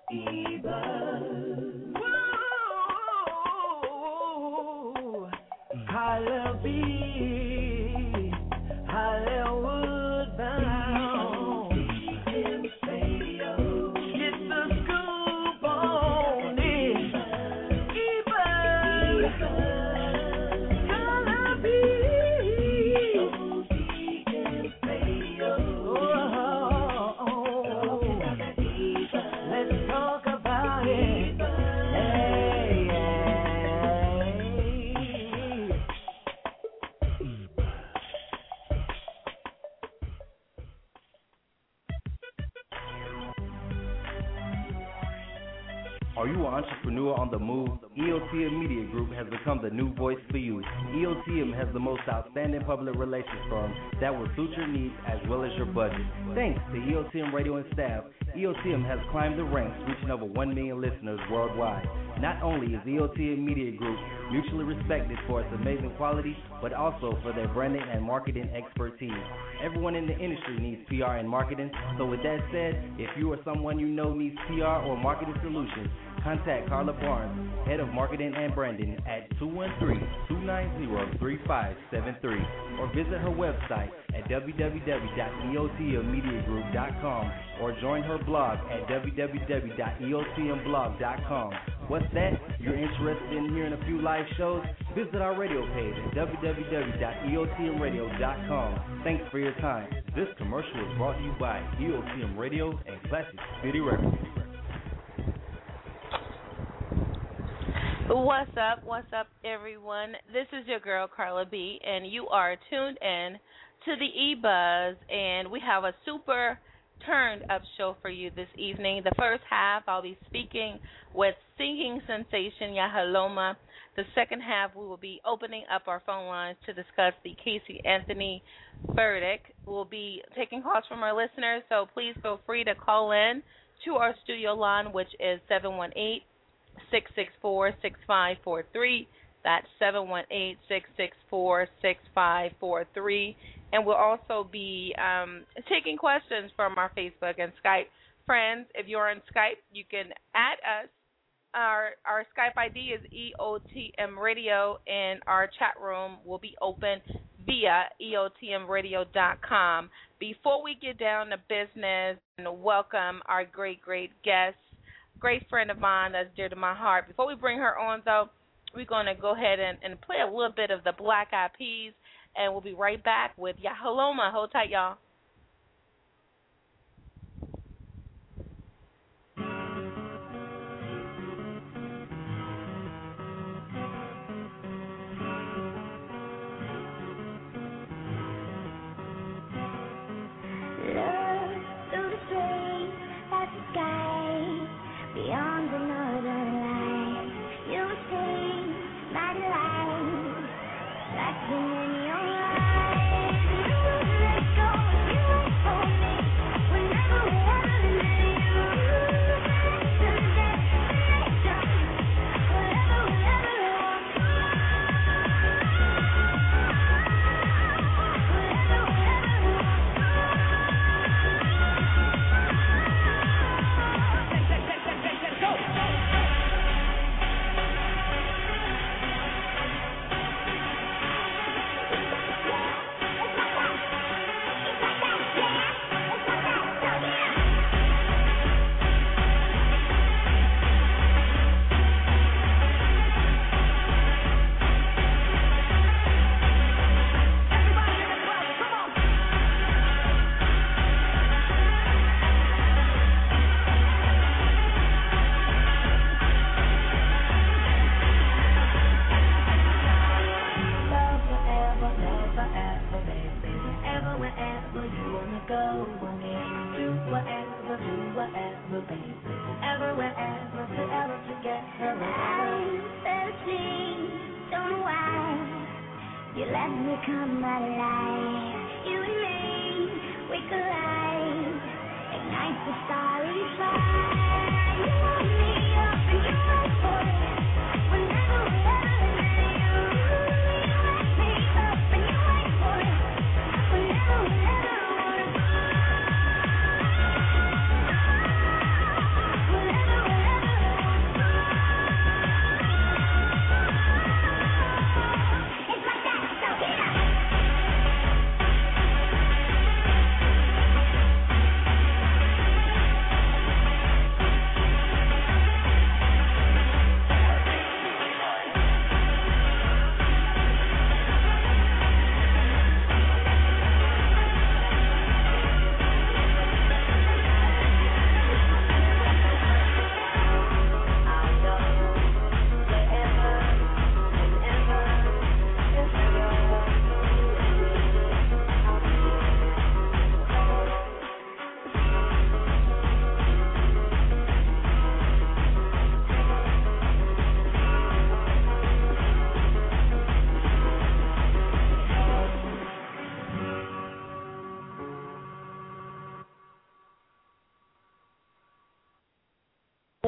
Are you an entrepreneur on the move? EOTM Media Group has become the new voice for you. EOTM has the most outstanding public relations firm that will suit your needs as well as your budget. Thanks to EOTM Radio and staff, EOTM has climbed the ranks, reaching over 1 million listeners worldwide. Not only is EOTM Media Group mutually respected for its amazing quality, but also for their branding and marketing expertise. Everyone in the industry needs PR and marketing, so with that said, if you or someone you know needs PR or marketing solutions, contact Carla Barnes, Head of Marketing and Branding at 213-290-3573 or visit her website at www.eotmmediagroup.com or join her blog at www.eotmblog.com. What's that? You're interested in hearing a few live shows? Visit our radio page at www.eotmradio.com. Thanks for your time. This commercial is brought to you by EOTM Radio and Classic City Records. What's up, everyone? This is your girl, Carla B, and you are tuned in to the E-Buzz, and we have a super turned-up show for you this evening. The first half, I'll be speaking with singing sensation Yahaloma. The second half, we will be opening up our phone lines to discuss the Casey Anthony verdict. We'll be taking calls from our listeners, so please feel free to call in to our studio line, which is 718-664-6543. That's 718-664-6543. And we'll also be taking questions from our Facebook and Skype friends. If you're on Skype, you can add us. Our Skype ID is EOTM Radio, and our chat room will be open via EOTMradio.com. Before we get down to business and welcome our great guest, great friend of mine that's dear to my heart. Before we bring her on, though, we're going to go ahead and play a little bit of the Black Eyed Peas, and we'll be right back with Yahaloma. Hold tight, y'all. Beyond the northern line, you sing my delight, resting in your eyes. You let go, you wait for me. Whenever we have you, to the destination, wherever we want. Wherever we ever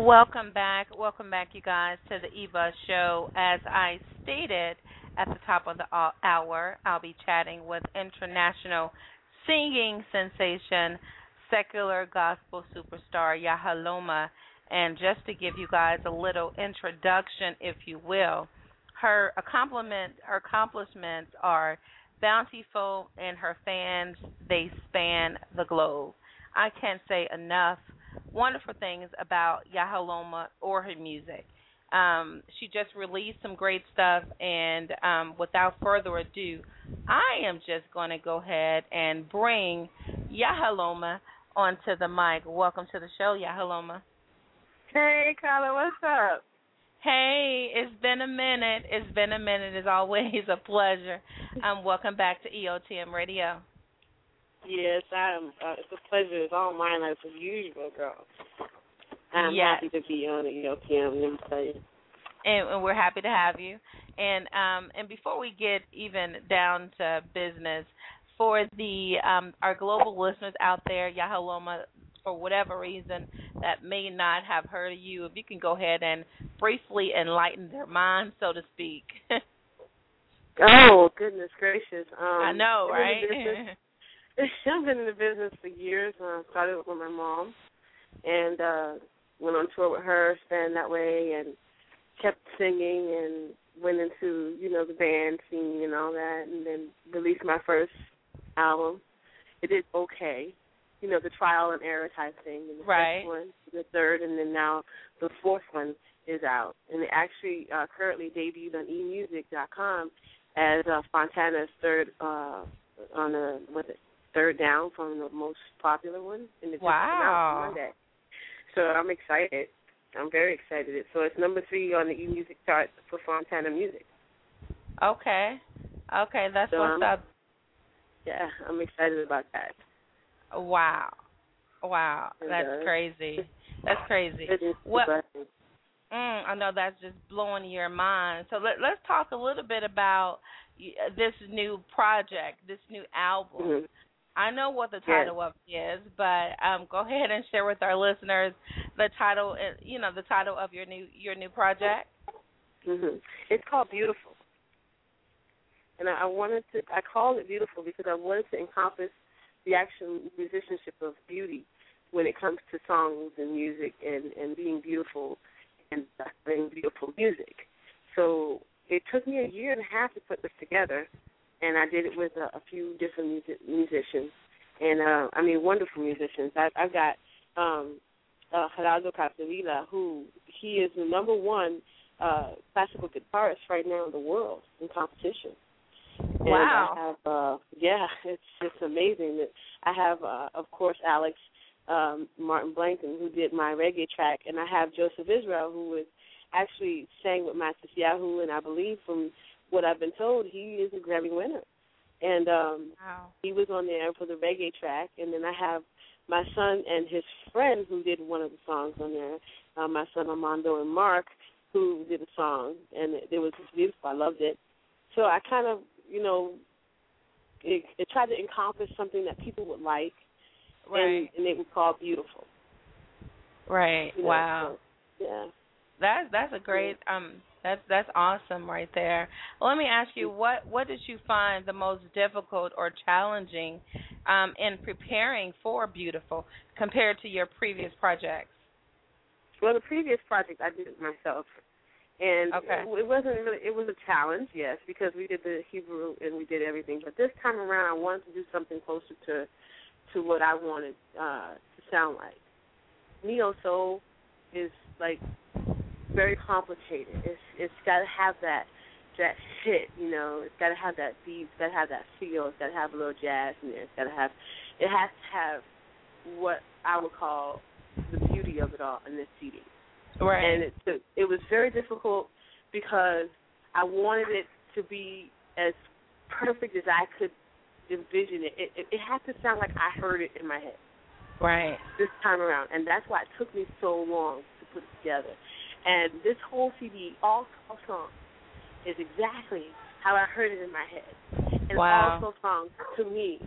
Welcome back, you guys, to the Eva Show. As I stated at the top of the hour, I'll be chatting with international singing sensation, secular gospel superstar Yahaloma. And just to give you guys a little introduction, if you will, her accomplishments are bountiful, and her fans, they span the globe. I can't say enough wonderful things about Yahaloma or her music. She just released some great stuff, and without further ado, I am just going to go ahead and bring Yahaloma onto the mic. Welcome to the show, Yahaloma. Hey, Carla, what's up? Hey, it's been a minute. It's always a pleasure. Welcome back to EOTM Radio. Yes, it's a pleasure. It's all mine as usual, girl. I'm happy to be on the EOTM. Let me tell you. And we're happy to have you. And before we get even down to business, for the our global listeners out there, Yahaloma, for whatever reason that may not have heard of you, if you can go ahead and briefly enlighten their minds, so to speak. Oh, goodness gracious. I know, right? I've been in the business for years. Started with my mom and went on tour with her, staying that way, and kept singing and went into, the band scene and all that, and then released my first album. It did okay. The trial and error type thing. And the right. second one, the third, and then now the fourth one is out. And it actually currently debuted on emusic.com as Fontana's third third down from the most popular one. And it just came out on Monday. So I'm excited. I'm very excited. So it's number 3 on the eMusic chart for Fontana Music. Okay, that's what's up. Yeah, I'm excited about that. Wow, that's crazy. That's crazy. What? I know that's just blowing your mind. So let's talk a little bit about this new project, this new album. Mm-hmm. I know what the title of it is, but go ahead and share with our listeners the title. The title of your new project. Mm-hmm. It's called Beautiful, and I called it Beautiful because I wanted to encompass the actual musicianship of beauty when it comes to songs and music and being beautiful and playing beautiful music. So it took me a year and a half to put this together, and I did it with a few different musicians, and wonderful musicians. I've got Gerardo Capdevila, who he is the number 1 classical guitarist right now in the world in competition. Wow. And I have, it's amazing. I have, of course, Alex Martin Blanken, who did my reggae track, and I have Joseph Israel, who actually sang with Master Yahoo, and I believe from what I've been told, he is a Grammy winner. And he was on there for the reggae track, and then I have my son and his friend who did one of the songs on there, my son Armando and Mark, who did a song, and it was just beautiful. I loved it. So I kind of, it tried to encompass something that people would like, right. and it was called Beautiful. Right. Wow. So, yeah. That's a great that's awesome right there. Well, let me ask you, what did you find the most difficult or challenging in preparing for Beautiful compared to your previous projects? Well, the previous project I did it myself. And it wasn't really, it was a challenge, yes, because we did the Hebrew and we did everything. But this time around, I wanted to do something closer to what I wanted to sound like. Neo Soul is like very complicated. It's got to have that hit, It's got to have that beat. It's got to have that feel. It's got to have a little jazz in there. It has to have what I would call the beauty of it all in this CD. Right. And it was very difficult because I wanted it to be as perfect as I could envision it. It had to sound like I heard it in my head. Right. This time around. And that's why it took me so long to put it together. And this whole CD, all 12 songs, is exactly how I heard it in my head. And all 12 songs, to me,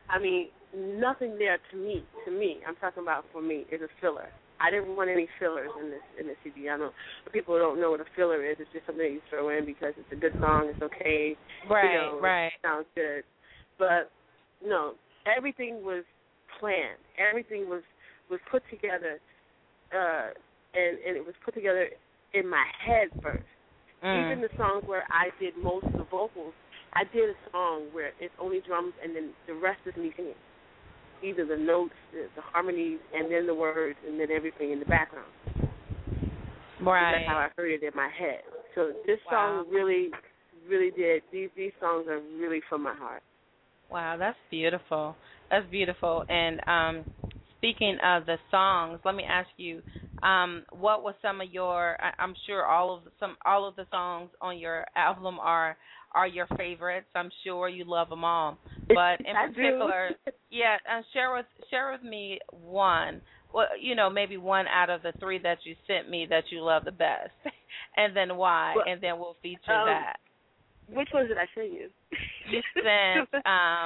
I mean, nothing there to me, I'm talking about for me, is a filler. I didn't want any fillers in this CD. I know people don't know what a filler is. It's just something that you throw in because it's a good song, it's okay. Right, right. It sounds good. But, no, everything was planned. Everything was put together, and it was put together in my head first. Even the songs where I did most of the vocals, I did a song where it's only drums and then the rest is me singing. Either the notes, the harmonies, and then the words, and then everything in the background. Right. That's how I heard it in my head. So this song really, really did. These songs are really from my heart. Wow, that's beautiful. That's beautiful. And speaking of the songs, let me ask you, what was some of your? I'm sure all of the songs on your album are your favorites. I'm sure you love them all. But in particular, share with me one. Well, maybe one out of the three that you sent me that you love the best, and then why, and then we'll feature that. Which ones did I send you? You sent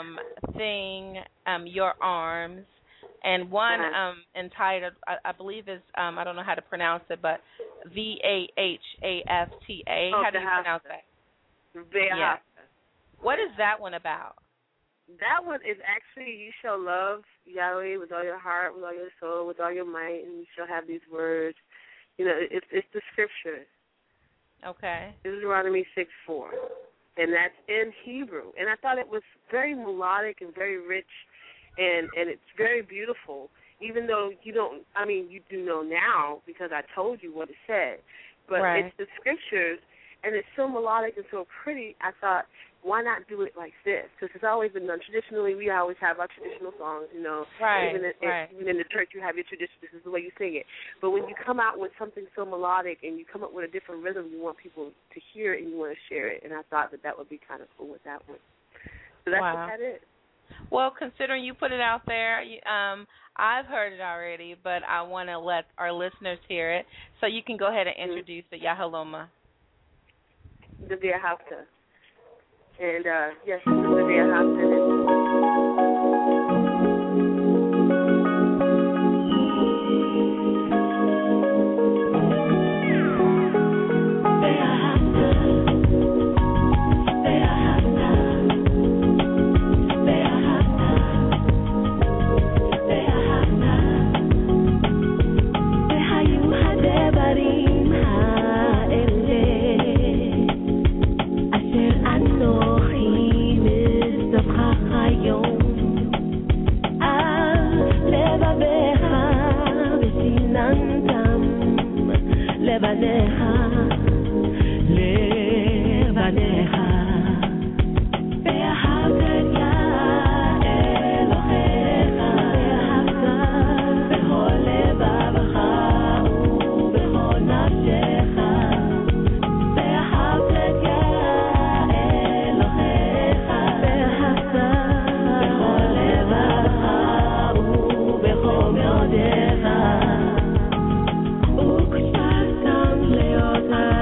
Your Arms, and one entitled, I believe is, I don't know how to pronounce it, but VAHAFTA. How do you pronounce that? Yeah. What is that one about? That one is actually, you shall love Yahweh with all your heart, with all your soul, with all your might, and you shall have these words. It's the scripture. Okay. Deuteronomy 6:4. And that's in Hebrew. And I thought it was very melodic and very rich, and it's very beautiful, even though you do know now because I told you what it said. But It's the scriptures, and it's so melodic and so pretty, I thought, why not do it like this? Because it's always been done. Traditionally, we always have our traditional songs, Right, even in the church, you have your tradition. This is the way you sing it. But when you come out with something so melodic and you come up with a different rhythm, you want people to hear it and you want to share it. And I thought that would be kind of cool with that one. So that's what that is. Well, considering you put it out there, I've heard it already, but I want to let our listeners hear it. So you can go ahead and introduce the Yahaloma. The Yahaloma. And, yes, this is the Yahaloma. Ukshasam leota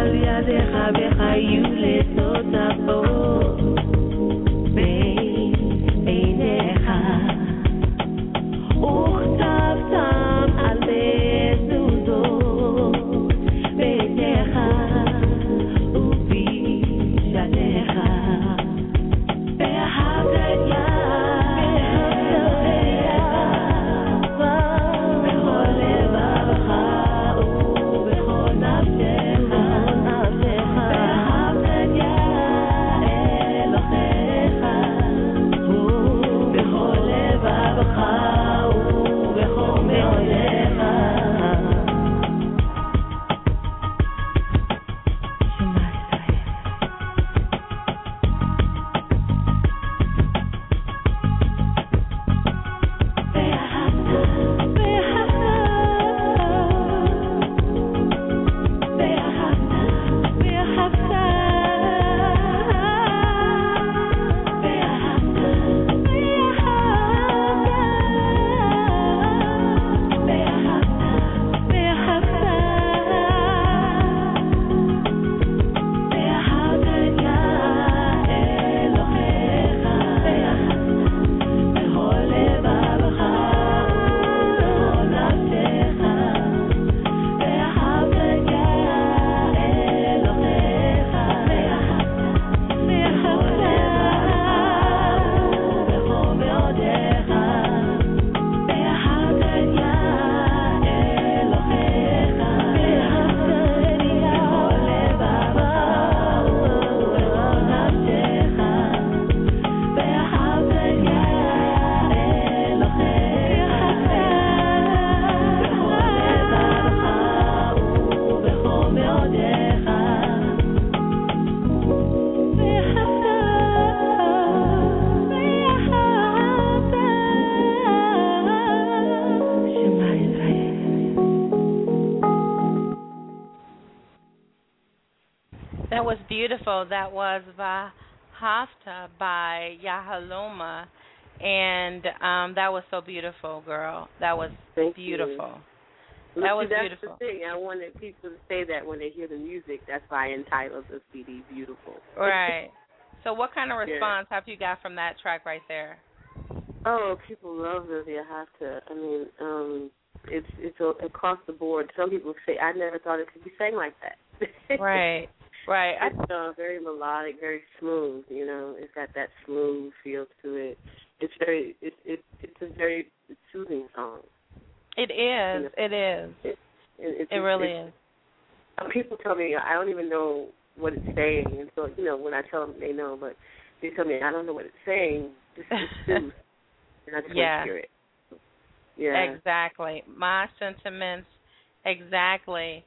That was beautiful. That was Vahafta by Yahaloma. And that was so beautiful, girl. That was Thank beautiful. You. That was that's beautiful. The thing. I wanted people to say that when they hear the music. That's why I entitled the CD "Beautiful." Right. So, what kind of response have you got from that track right there? Oh, people love the Vahafta. I mean, it's across the board. Some people say, I never thought it could be sang like that. Right. Right. It's very melodic, very smooth. You know, it's got that smooth feel to it. It's a very soothing song. It is. It is. It really is. People tell me I don't even know what it's saying, and so when I tell them they know, but they tell me I don't know what it's saying. Just soothes, and I just want to hear it. Yeah. Exactly. My sentiments. Exactly.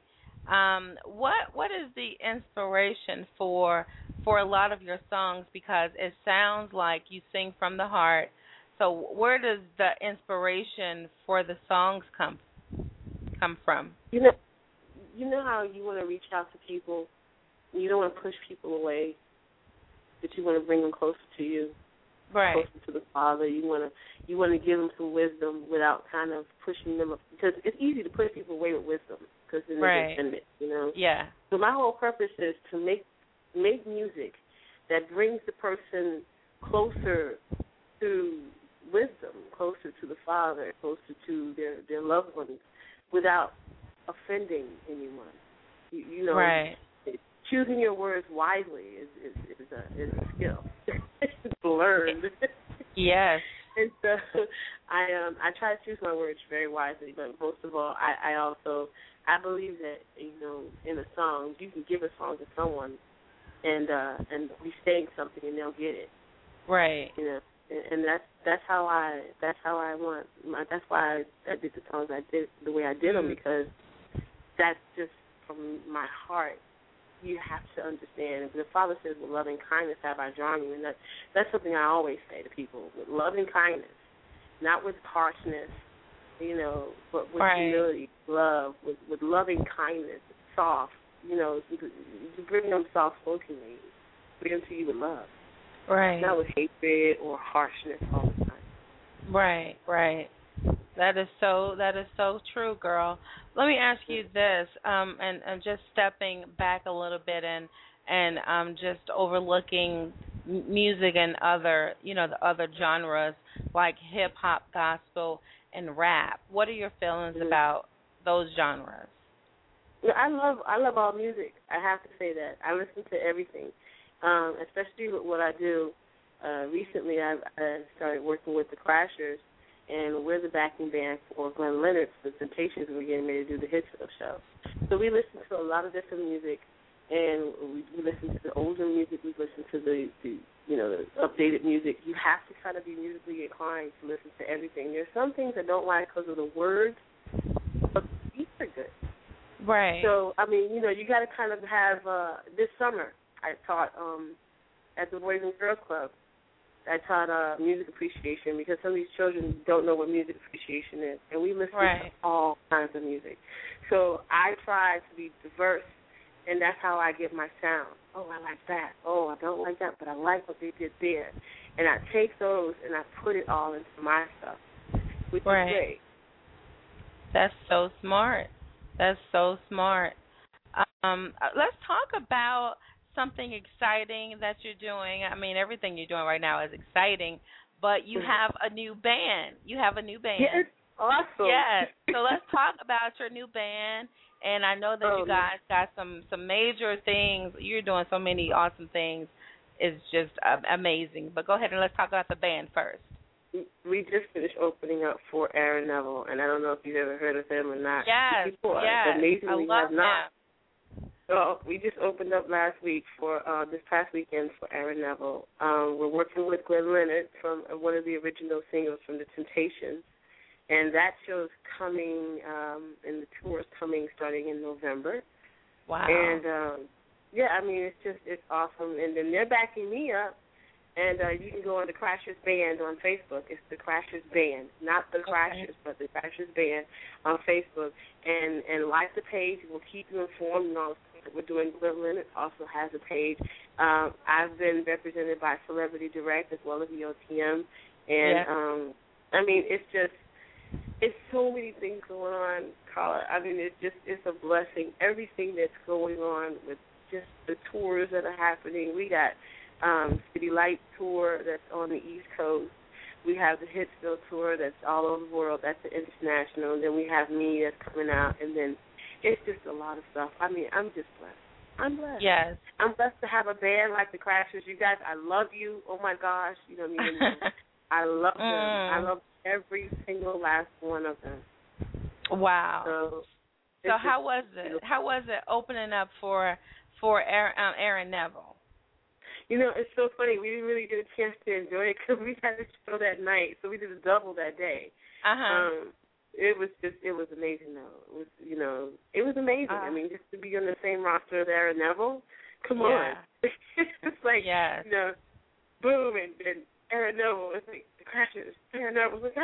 What is the inspiration for a lot of your songs? Because it sounds like you sing from the heart. So where does the inspiration for the songs come from? You know how you want to reach out to people. You don't want to push people away, but you want to bring them closer to you, right? Closer to the Father. You want to give them some wisdom without kind of pushing them up, because it's easy to push people away with wisdom because then they get offended, Yeah. So my whole purpose is to make music that brings the person closer to wisdom, closer to the Father, closer to their loved ones, without offending anyone. You know, right. Choosing your words wisely is a skill to learn. Yes. And so I try to choose my words very wisely, but most of all, I believe that in a song you can give a song to someone and be saying something and they'll get it. Right. And that's how I want. That's why I did the songs I did the way I did them, because that's just from my heart. You have to understand. The Father says, "With loving kindness have I drawn you," and that's something I always say to people: with loving kindness, not with harshness, but with humility, love, with loving kindness, soft. You bring them soft-spokenly, bring them to you with love. Right. Not with hatred or harshness all the time. Right, right. That is so true, girl. Let me ask you this, and just stepping back a little bit and just overlooking music and other, the other genres like hip hop, gospel, and rap. What are your feelings about those genres? I love all music. I have to say that. I listen to everything. Especially with what I do. Recently, I started working with the Crashers, and we're the backing band for Glenn Leonard for the Temptations. We're getting ready to do the Hits show. So we listen to a lot of different music, and we listen to the older music. We listen to the updated music. You have to kind of be musically inclined to listen to everything. There's some things I don't like because of the words, but the beats are good. Right. So, I mean, you got to kind of have this summer. I taught at the Boys and Girls Club. I taught music appreciation, because some of these children don't know what music appreciation is, and we listen to all kinds of music. So I try to be diverse, and that's how I get my sound. Oh, I like that. Oh, I don't like that, but I like what they did there. And I take those and I put it all into my stuff, which is great. That's so smart. That's so smart. Let's talk about something exciting that you're doing. I mean, everything you're doing right now is exciting, but you have a new band. Yes, awesome. Yes. So let's talk about your new band. And I know that you guys got some major things. You're doing so many awesome things. It's just amazing. But go ahead and let's talk about the band first. We just finished opening up for Aaron Neville, and I don't know if you've ever heard of him or not. Yes, yes. Amazingly, I love have not. So we just opened up last week for this past weekend for Aaron Neville. We're working with Glenn Leonard from one of the original singers from the Temptations, and that show's coming, and the tour is coming starting in November. Wow. And I mean, it's awesome. And then they're backing me up, and you can go on the Crashers Band on Facebook. It's the Crashers Band, not the Crashers, but the Crashers Band on Facebook, and like the page. We'll keep you informed and all that we're doing Gwendolyn. It also has a page. I've been represented by Celebrity Direct as well as EOTM. And, I mean, it's so many things going on, Carla. I mean, it's a blessing. Everything that's going on with just the tours that are happening. We got City Light Tour that's on the East Coast. We have the Hitsville Tour that's all over the world. That's the international. And then we have me that's coming out. And then it's just a lot of stuff. I mean, I'm just blessed. I'm blessed. Yes. I'm blessed to have a band like the Crashers. You guys, I love you. Oh, my gosh. You know what I mean? I love them. I love every single last one of them. Wow. So how was it? Beautiful. How was it opening up for Aaron Neville? You know, it's so funny. We didn't really get a chance to enjoy it because we had a show that night, so we did a double that day. It was amazing though. It was amazing. I mean, just to be on the same roster as Aaron Neville, come on. It's like, boom, and Aaron Neville was like the Crashers. Aaron Neville was like,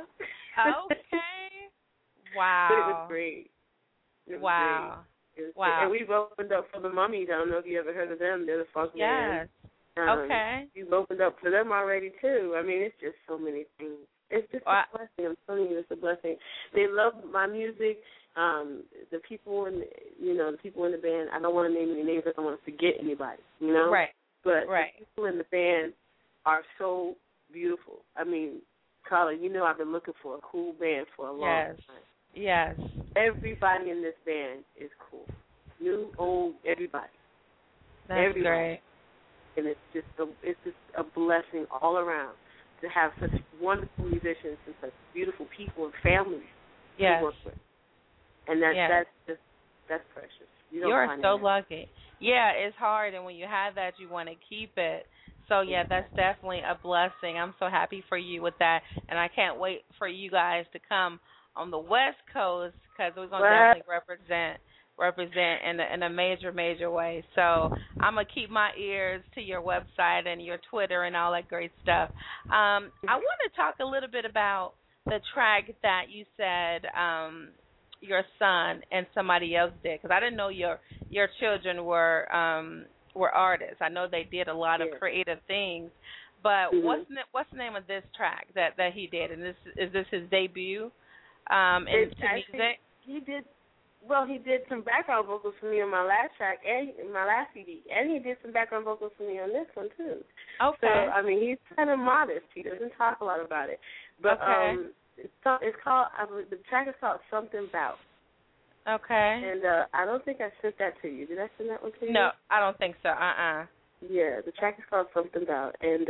Okay. Wow. But it was great. Wow. Wow. And we've opened up for the Mummies. I don't know if you ever heard of them. They're the funk band. Okay. We've opened up for them already, too. I mean, it's just so many things. It's just a blessing. I'm telling you, it's a blessing. They love my music. The people in the band, I don't want to name any names. I don't want to forget anybody, Right. But the people in the band are so beautiful. I mean, Carla, I've been looking for a cool band for a long time. Yes. Everybody in this band is cool. New, old, everybody. That's great. And it's just a blessing all around to have such wonderful musicians and such beautiful people and families to work with. And that's precious. You're so lucky. Yeah, it's hard, and when you have that, you want to keep it. So, that's definitely a blessing. I'm so happy for you with that, and I can't wait for you guys to come on the West Coast because we're going to definitely represent in a major way. So I'm going to keep my ears to your website and your Twitter and all that great stuff. I want to talk a little bit about the track that you said your son and somebody else did, because I didn't know your children were artists. I know they did a lot of creative things, but what's the name of this track that he did? And is this his debut into music? He did. Well, he did some background vocals for me on my last track and my last CD, and he did some background vocals for me on this one too. Okay. So I mean, he's kind of modest. He doesn't talk a lot about it, but it's called. The track is called Something About. Okay. And I don't think I sent that to you. Did I send that one to you? No, I don't think so. Yeah, the track is called Something About, and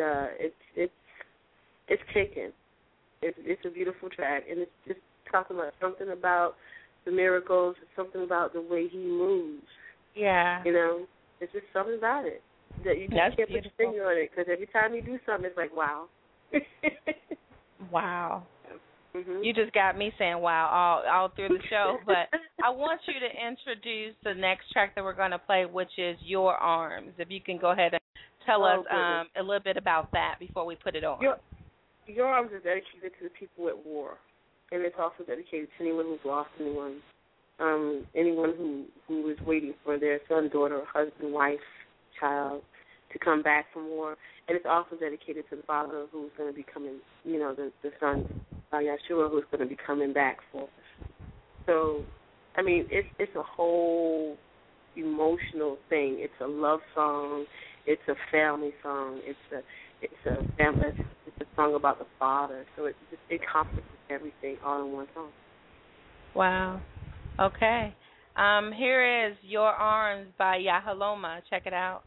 it's kicking. It's a beautiful track, and it's just talking about something about the miracles, something about the way he moves. Yeah. It's just something about it that you just can't put your finger on it, because every time you do something, it's like, wow. Wow. Mm-hmm. You just got me saying wow all through the show, but I want you to introduce the next track that we're going to play, which is Your Arms. If you can go ahead and tell us a little bit about that before we put it on. Your Arms is dedicated to the people at war, and it's also dedicated to anyone who's lost anyone who is waiting for their son, daughter, husband, wife, child to come back from war. And it's also dedicated to the father who's going to be coming, the son, Yahshua, who's going to be coming back for us. So, I mean, it's a whole emotional thing. It's a love song. It's a family song. It's a song about the father. So it encompasses everything all in one song. Wow. Okay. Here is Your Arms by Yahaloma. Check it out.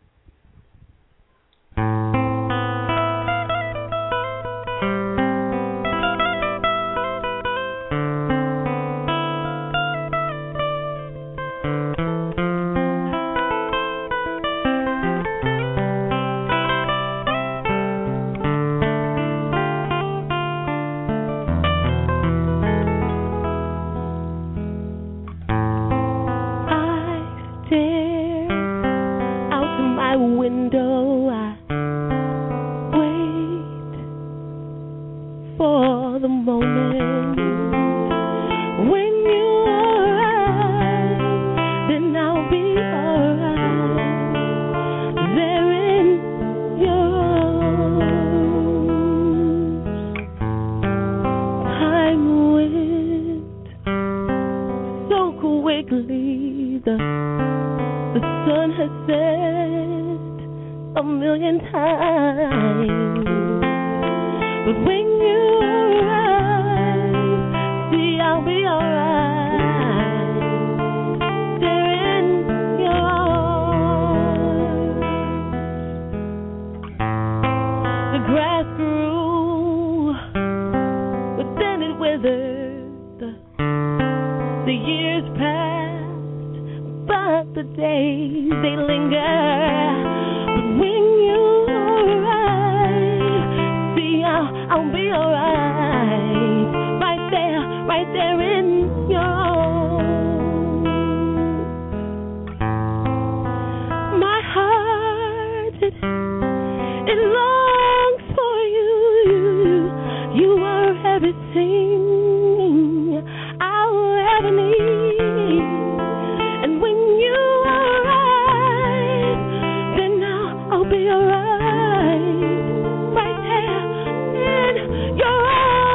Out to my quickly the sun has set a million times. But when you arrive, see, I'll be alright. There in your arms. The grass grew, but then it withered. The years passed, but the days, they linger. But when you arrive, see, I'll be alright. Right there in your arms. My heart, it longs for you. You are everything I'll ever need. And when you arrive, then I'll be alright. Right there in your arms.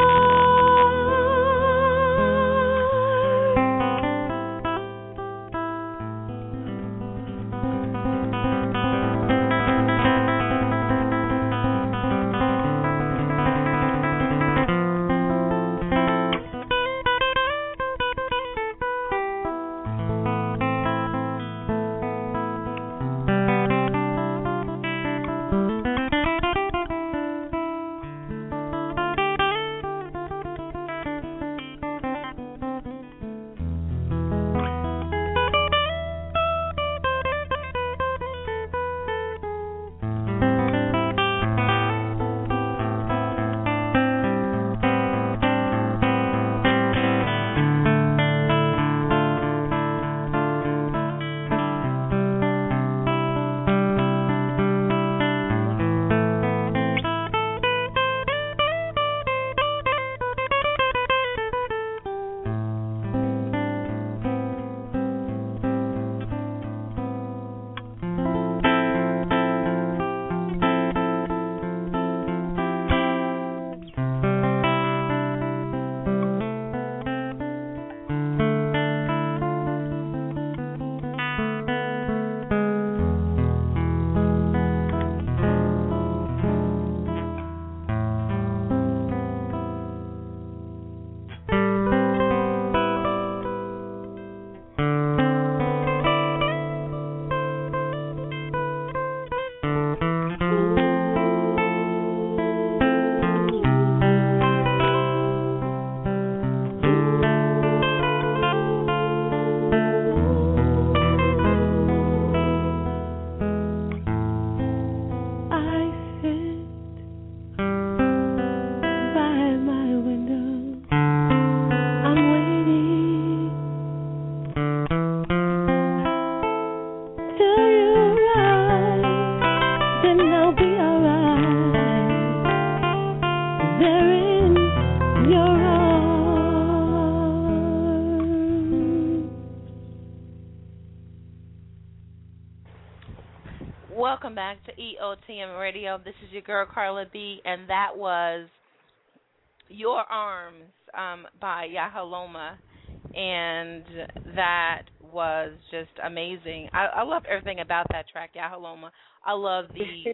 Welcome back to EOTM Radio. This is your girl Carla B, and that was Your Arms by Yahaloma, and that was just amazing. I love everything about that track, Yahaloma. I love the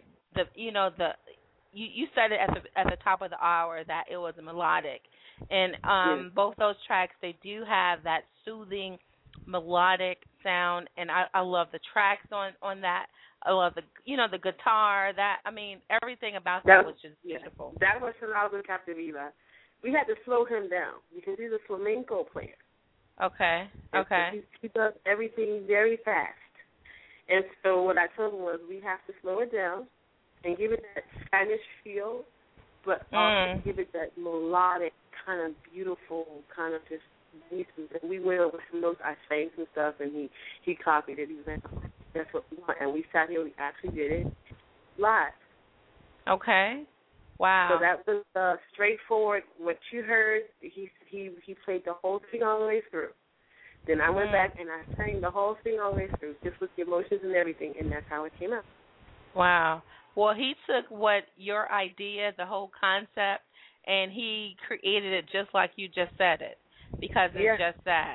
you said it at the top of the hour that it was melodic, and both those tracks, they do have that soothing melodic sound, and I love the tracks on that. I love the guitar. Everything about that was just beautiful. That was Geraldo Capdevila. We had to slow him down because he's a flamenco player. Okay. He does everything very fast, and so what I told him was we have to slow it down and give it that Spanish feel, but also give it that melodic kind of beautiful kind of just. And we went over some notes I sang some stuff, and he copied it. He was like, "That's what we want," and we sat here. We actually did it live. Okay. Wow. So that was straightforward. What you heard, he played the whole thing all the way through. Then I went back and I sang the whole thing all the way through, just with the emotions and everything, and that's how it came out. Wow. Well, he took your idea, the whole concept, and he created it just like you just said it. Because it's just that.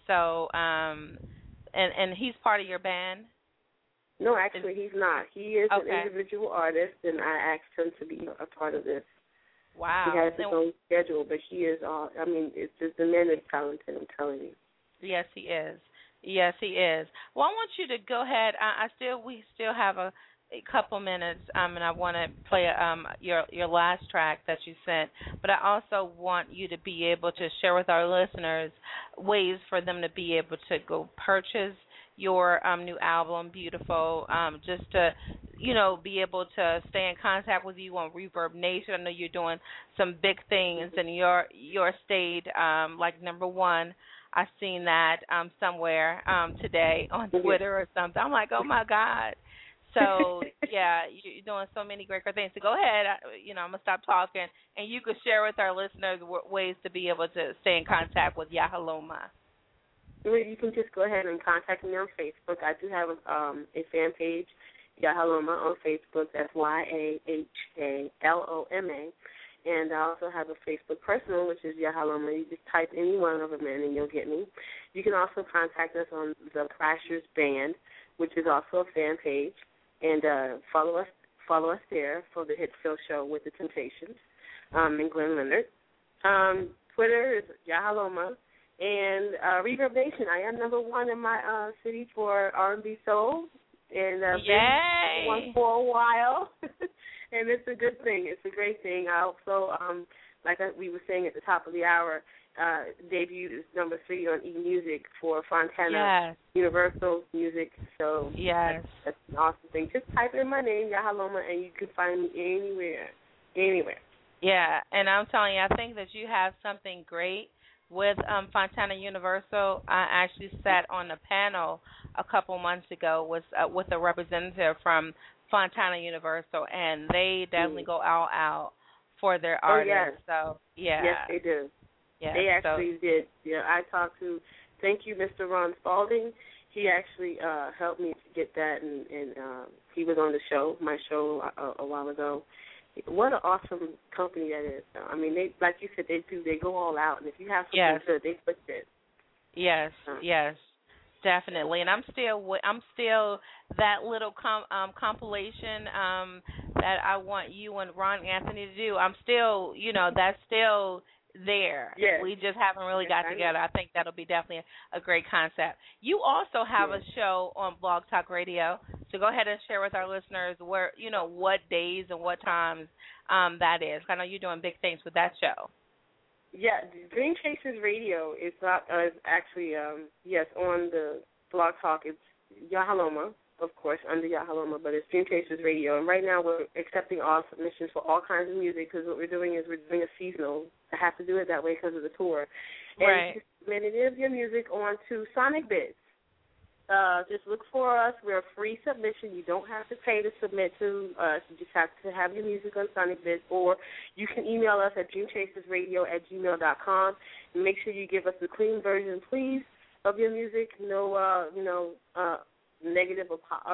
So, and he's part of your band? No, actually, he's not. He is an Okay. individual artist, and I asked him to be a part of this. Wow. He has his own schedule, but he is all. I mean, it's just the man is talented. I'm telling you. Yes, he is. Yes, he is. Well, I want you to go ahead. We still have a couple minutes, and I want to play your last track that you sent. But I also want you to be able to share with our listeners ways for them to be able to go purchase your new album, Beautiful, just to be able to stay in contact with you on Reverb Nation. I know you're doing some big things in your state, like number one. I seen that somewhere today on Twitter or something. I'm like, oh my God. So yeah, you're doing so many great things. So go ahead. I'm gonna stop talking, and you could share with our listeners ways to be able to stay in contact with Yahaloma. You can just go ahead and contact me on Facebook. I do have a fan page, Yahaloma, on Facebook. That's YAHALOMA. And I also have a Facebook personal, which is Yahaloma. You just type any one of them in, and you'll get me. You can also contact us on the Crashers Band, which is also a fan page, and follow us there for the Hitsville show with the Temptations and Glenn Leonard. Twitter is Yahaloma. And Reverb Nation, I am number one in my city for R&B soul, and been one for a while, and it's a good thing. It's a great thing. I also, we were saying at the top of the hour, debuted as number 3 on eMusic for Fontana Universal Music. So that's an awesome thing. Just type in my name, Yahaloma, and you can find me anywhere. Yeah, and I'm telling you, I think that you have something great with Fontana Universal. I actually sat on a panel a couple months ago with a representative from Fontana Universal, and they definitely go all out for their artists. So yeah, yes, they do. Yeah, they actually did. Yeah, I talked to. Thank you, Mr. Ron Spalding. He actually helped me to get that, and he was on my show a while ago. What an awesome company that is. I mean, they, like you said, they go all out, and if you have something good, they push it. Yes, definitely. And I'm still that little compilation that I want you and Ron Anthony to do. I'm still, that's still there. Yes. We just haven't really got together. I think that'll be definitely a great concept. You also have a show on Blog Talk Radio, so go ahead and share with our listeners where, what days and what times that is. I know you're doing big things with that show. Yeah, Dream Chasers Radio is actually, on the Blog Talk. It's Yahaloma, of course, under Yahaloma, but it's Dream Chasers Radio. And right now we're accepting all submissions for all kinds of music, because what we're doing is we're doing a seasonal. I have to do it that way because of the tour. And you submit any of your music onto Sonic Bids. Just look for us. We're a free submission. You don't have to pay to submit to us. You just have to have your music on Sonic Bids, or you can email us at dreamchasersradio@gmail.com. And make sure you give us the clean version, please, of your music. No, negative or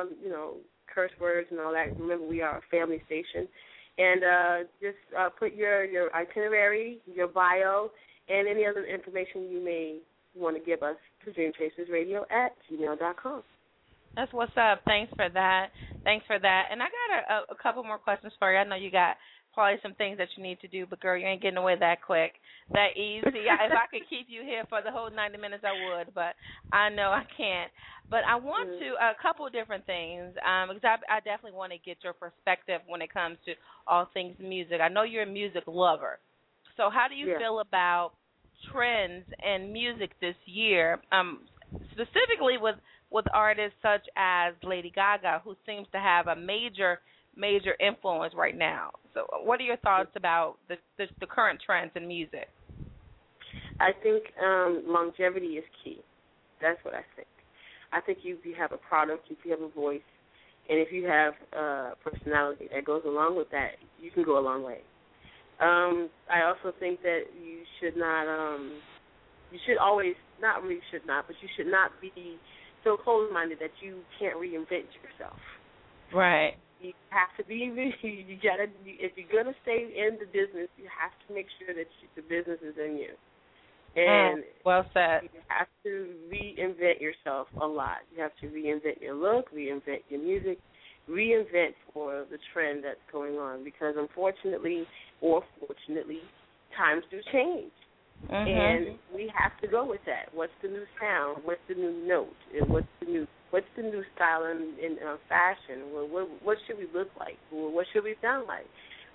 curse words and all that. Remember, we are a family station. And just put your itinerary, your bio, and any other information you may want to give us to dreamchasersradio@gmail.com. That's what's up. Thanks for that. And I got a couple more questions for you. I know you got probably some things that you need to do, but, girl, you ain't getting away that quick, that easy. If I could keep you here for the whole 90 minutes, I would, but I know I can't. But I want a couple of different things, because I definitely want to get your perspective when it comes to all things music. I know you're a music lover. So how do you feel about trends in music this year, specifically with artists such as Lady Gaga, who seems to have a major influence right now? So what are your thoughts about the current trends in music? I think longevity is key. That's what I think. I think if you have a product, if you have a voice, and if you have personality that goes along with that, you can go a long way. I also think that you should not, but you should not be so closed-minded that you can't reinvent yourself. Right. You have to be, if you're going to stay in the business, you have to make sure that the business is in you. And well said. you have to reinvent yourself a lot. You have to reinvent your look, reinvent your music, reinvent for the trend that's going on. Because unfortunately, or fortunately, times do change. And we have to go with that. What's the new sound? What's the new note? And what's the new style in fashion? What should we look like? What should we sound like?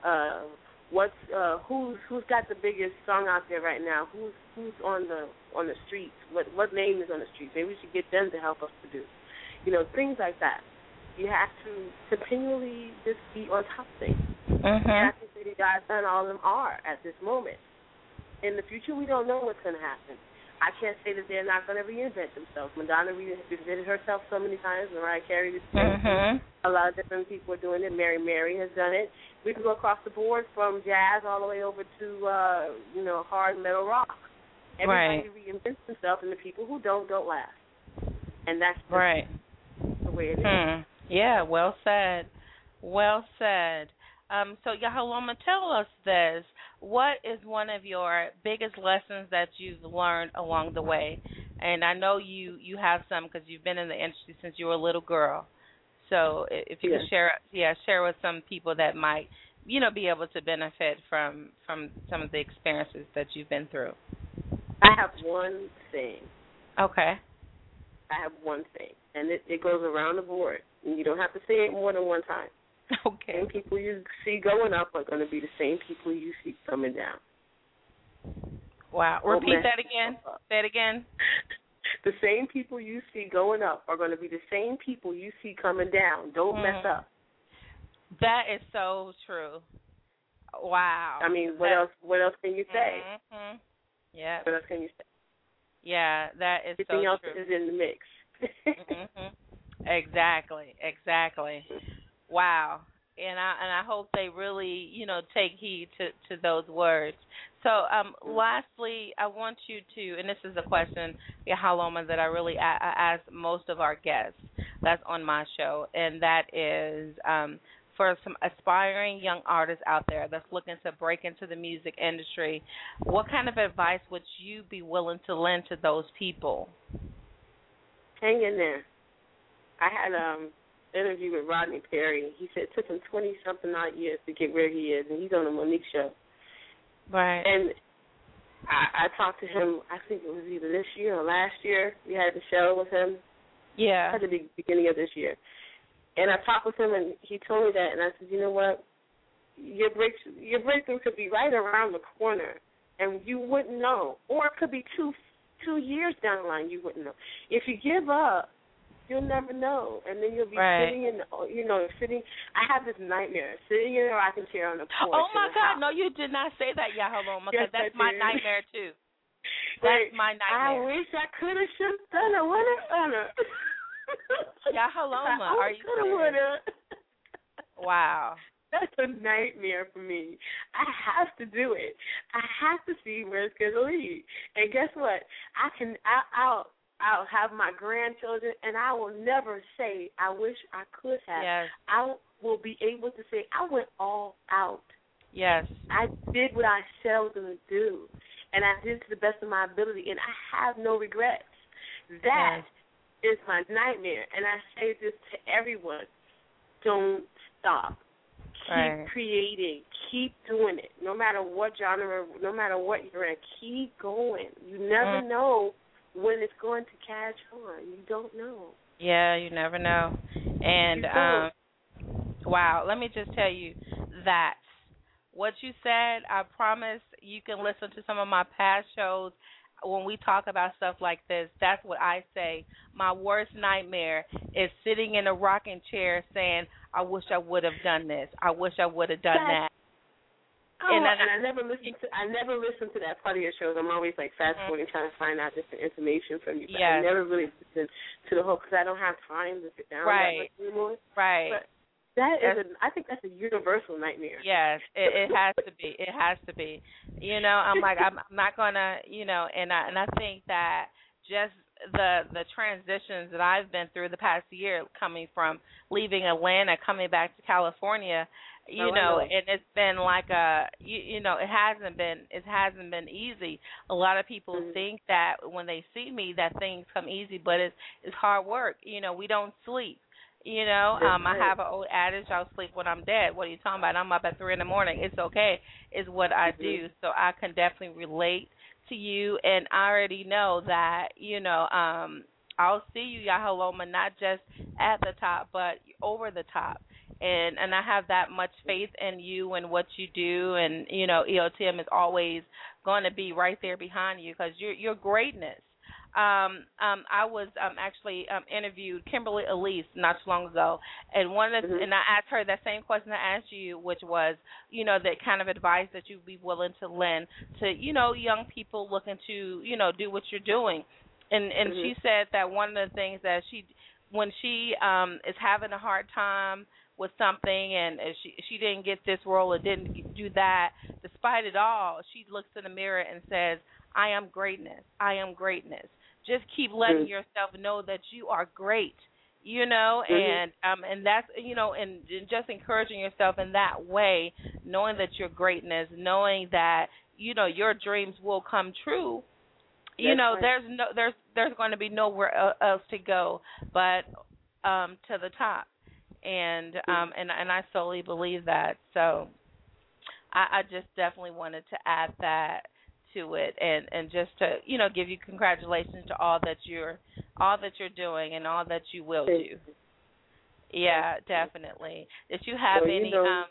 Who's got the biggest song out there right now? Who's on the streets? What name is on the streets? Maybe we should get them to help us produce. Things like that. You have to continually just be on top of things. And I think that you guys and all of them are at this moment. In the future, we don't know what's going to happen. I can't say that they're not going to reinvent themselves. Madonna reinvented herself so many times. Mariah Carey did the same thing. A lot of different people are doing it. Mary has done it. We can go across the board from jazz all the way over to, hard metal rock. Everybody reinvents themselves, and the people who don't last. And that's the way it is. Yeah, well said. Well said. So, Yahaloma, tell us this. What is one of your biggest lessons that you've learned along the way? And I know you have some because you've been in the industry since you were a little girl. So if you could share with some people that might, be able to benefit from some of the experiences that you've been through. I have one thing. Okay. I have one thing, and it goes around the board. And you don't have to say it more than one time. Okay. The people you see going up are going to be the same people you see coming down. Wow. Repeat that again. Say it again. The same people you see going up are going to be the same people you see coming down. Don't mess up. That is so true. Wow. I mean, what else can you say? Yeah. What else can you say? Yeah, that is Everything so true. else is in the mix. Exactly. Wow. And I hope they really, take heed to those words. So, lastly, I want you to, and this is a question, Yahaloma, that I really ask most of our guests that's on my show, and that is for some aspiring young artists out there that's looking to break into the music industry, what kind of advice would you be willing to lend to those people? Hang in there. I had interview with Rodney Perry. He said it took him 20-something odd years to get where he is, and he's on the Monique show. Right. And I talked to him, I think it was either this year or last year. We had the show with him. Yeah. At the beginning of this year. And I talked with him, and he told me that, and I said, you know what? Your breakthrough could be right around the corner, and you wouldn't know. Or it could be two years down the line, you wouldn't know. If you give up, you'll never know, and then you'll be sitting in, I have this nightmare, sitting in a rocking chair on the porch. Oh, my God. No, you did not say that, Yahaloma, because that's my nightmare, too. That's my nightmare. I wish I could have done it. What a honor. Yahaloma, are you serious? Wow. That's a nightmare for me. I have to do it. I have to see where it's going to lead. And guess what? I'll have my grandchildren, and I will never say, I wish I could have. Yes. I will be able to say, I went all out. Yes. I did what I said I was going to do, and I did it to the best of my ability, and I have no regrets. That is my nightmare, and I say this to everyone. Don't stop. Keep creating. Keep doing it. No matter what genre, no matter what you're in, keep going. You never know when it's going to catch on. You don't know. Yeah, you never know. And, wow, let me just tell you that what you said, I promise you can listen to some of my past shows. When we talk about stuff like this, that's what I say. My worst nightmare is sitting in a rocking chair saying, I wish I would have done this. I wish I would have done that. And I never listen to that part of your shows. I'm always like fast forwarding, trying to find out different information from you. But I never really listen to the whole because I don't have time to sit down that much anymore. Right. But I think that's a universal nightmare. Yes, it has to be. It has to be. I'm like I'm not gonna, and I think that just the transitions that I've been through the past year, coming from leaving Atlanta, coming back to California, You know, and it's been like it hasn't been easy. A lot of people think that when they see me that things come easy, but it's hard work. You know, we don't sleep. You know, I have an old adage, I'll sleep when I'm dead. What are you talking about? I'm up at 3 a.m. It's okay, is what I do. So I can definitely relate to you, and I already know that, you know, I'll see you, Yahaloma, not just at the top, but over the top. And I have that much faith in you and what you do, and, you know, EOTM is always going to be right there behind you because your greatness. I was actually interviewed Kimberly Elise not too long ago, and and I asked her that same question I asked you, which was, you know, the kind of advice that you'd be willing to lend to, you know, young people looking to, you know, do what you're doing. And she said that one of the things that when she is having a hard time with something and she didn't get this role or didn't do that, despite it all, she looks in the mirror and says, I am greatness. I am greatness. Just keep letting yourself know that you are great, you know, and that's, you know, and just encouraging yourself in that way, knowing that you're greatness, knowing that, you know, your dreams will come true. You know, there's going to be nowhere else to go but to the top, and I solely believe that. So I just definitely wanted to add that to it, and just to, you know, give you congratulations to all that you're doing and all that you will do. Yeah, definitely. Did you have any?